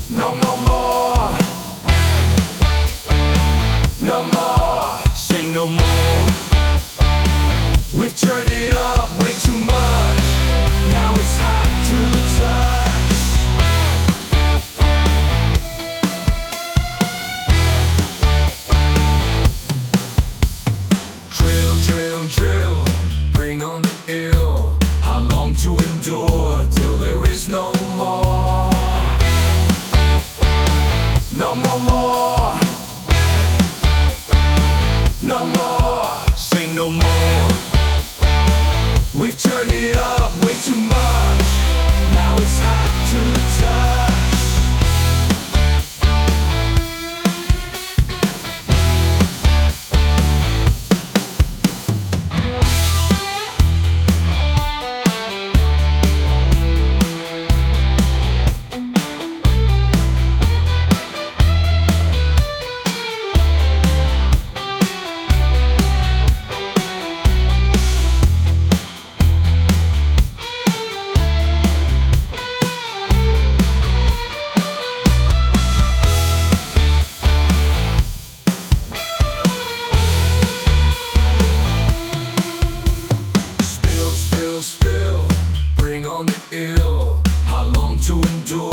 No, no more. No more. Say no more. We've turned it up way too much. Now it's hot to the touch. Drill, drill, drill. Bring on the ill. How long to endure till there is no more? No more. No more. Say no more. We've turned it up way too much. Now it's hot to the touch. Spill, bring on the ill. How long to endure?